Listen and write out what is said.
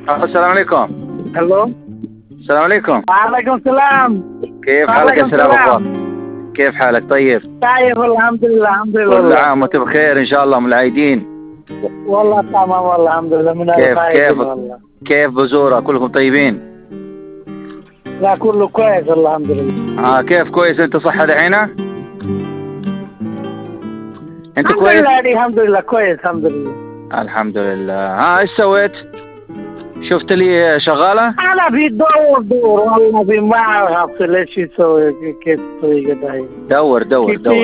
السلام عليكم. الو. السلام عليكم. وعليكم السلام. كيف حالك يا سلام أخبار؟ كيف حالك طيب؟ طيب الحمد لله الحمد لله. كل عام وانت بخير إن شاء الله من العايدين. والله تمام والله الحمد لله من كيف والله. كيف بزورة كلكم طيبين؟ لا كله كويس الحمد لله. كيف كويس أنت صحة دحينة؟ أنت الحمد كويس؟ لله الحمد لله كويس الحمد لله. الحمد لله. إيش سويت؟ شفت لي شغالة؟ أنا في دور والله في ما أعرف ليش يسوي كيف طريقة هاي. دور.